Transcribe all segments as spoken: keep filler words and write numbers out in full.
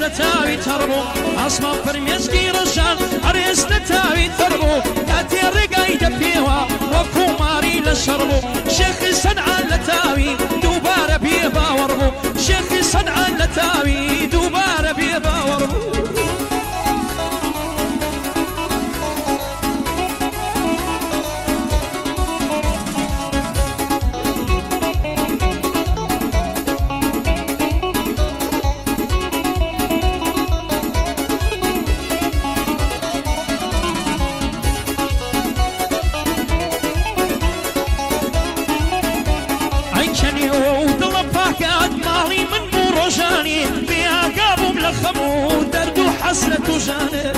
لتاوي تربو أصما فرميسكي رشان عريس لتاوي تربو كاتي الرقاي دبيوا وكو ماري لشربو شيخي صنعا لتاوي دوبار بيبا وربو شيخي صنعا لتاوي دوبار بيبا وربو خمو درد وحسرة وجانب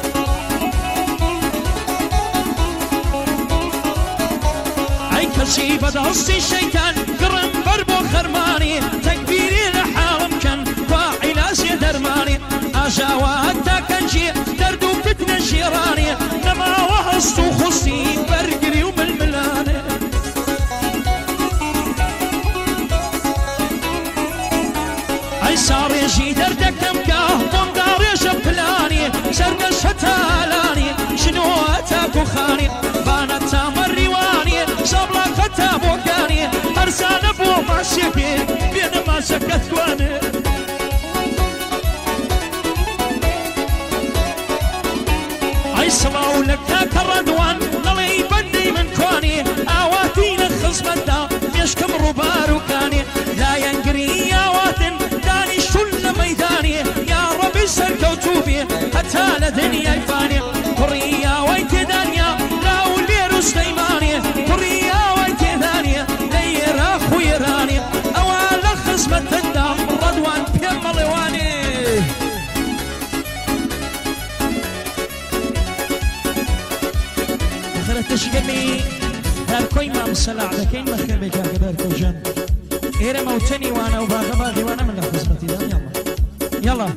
أي كشي بدهصي الشيطان قرن بربو خرماني تكبيري لحالم كان وعلاج درماني أجاوى حتى كنجي درد وفتنة جيراني نما وهصت وخصي برقري وململاني أي صار يجي دردك سرد شتالاني شنو أتاك وخاني بانت تامر ريواني صبلا ختاب وكاني أرسان أبو معشقي بين ما سكت واني أي صلاو لك تاك الردوان للي بني من كواني آواتي نخص بدا يشكم ربار وكاني لا ينقري آواتن داني شل ميداني يا ربي سركوتوبي حتى لدنيا يفاني كريا ويت دانيا لا ولير سليماني كريا ويت دانيا لير اخو يراني اوال خصمة الدم رضوان بيم الواني اخرت تشقمي هر كوي ما مسلع لكين مخير بيجا قبركو جن ايرا موتني وانا وباغا باغي وانا من خصمتي دان يلا يلا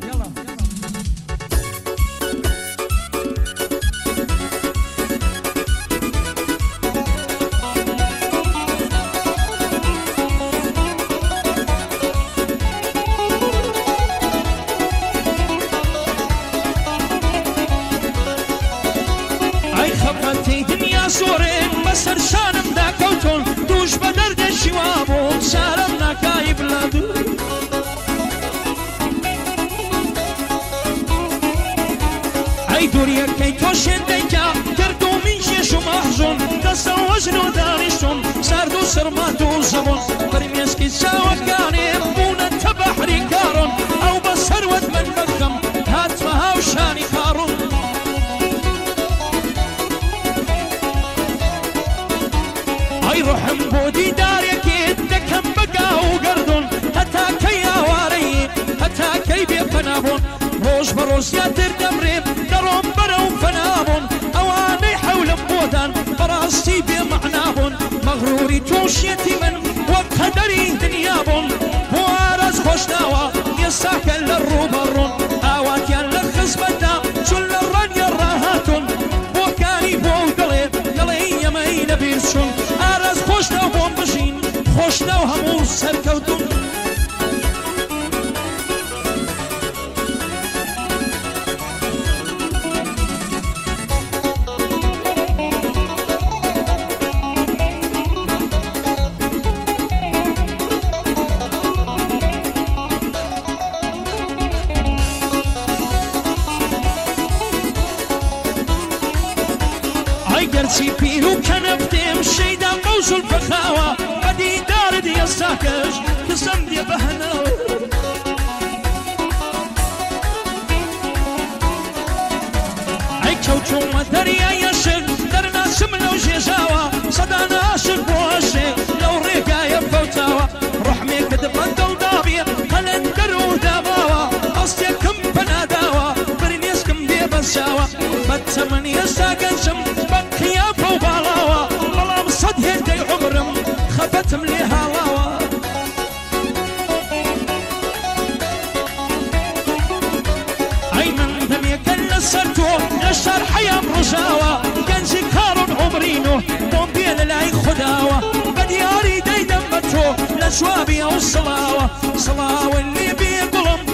سورين بسر شانم دا كوتون دوش بدرد الشوابون شارم ناكاي بلادو اي دوريا كي توشن ديكا كردو من جيش ومحزون دسا وجنو دارشون ساردو سرماتو زبون برميسكي ساوكاني بونا تبحري كارون او بسروت من مكم هاتفها وشاني خارون روحم بودي دارك دكم بقى وقردون هتا كي واري هتا كي بيفنابون روش بروش يا تردمري دروم برو فنابون اواني حول بودان براستي بمعنابون مغروري توشيتي من وقدري دنيابون بوارز خوشناوا يساكن للروبرون اواتيان للخزبتا شل الرن يراهاتون بوكاني بودلي يلي يمي نبيرشون خوشنا و بۆم بژین خۆشنا و هەموو سەرکەوتون ئەی گەرچی پیر و کەنەفتێم شەیدا قەوس الفخاوة قدي دارد يساكش تسم دي بهناوي اي كوتو مدريا يشك درنا سمنا وجيجاوة صدانا عاشق بواشق لو ريقا يفوتاوة روح ميك دبرد وضابي قلندر وداباوة أصيكم بناداوة برنيسكم دي بساوة بتمن يساكنشم بقيافة وبالاوة بلام صد هيدي عمرم خفتم لي هالاوة اي من دم يكن سرتو الشرح يا برجاوة كنجي كارون عمرينو بومبيل لاي خداوة بدياري دي دمتو لشوابي او الصلاوة صلاوة اللي بيقولم